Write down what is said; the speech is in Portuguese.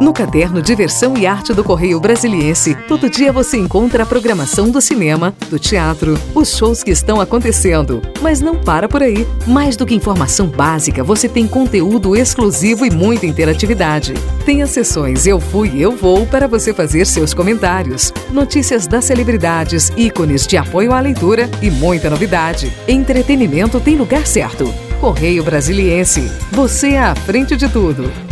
No caderno Diversão e Arte do Correio Brasiliense, todo dia você encontra a programação do cinema, do teatro, os shows que estão acontecendo. Mas não para por aí. Mais do que informação básica, você tem conteúdo exclusivo e muita interatividade. Tem as sessões Eu Fui, Eu Vou para você fazer seus comentários. Notícias das celebridades, ícones de apoio à leitura e muita novidade. Entretenimento tem lugar certo. Correio Brasiliense. Você à frente de tudo.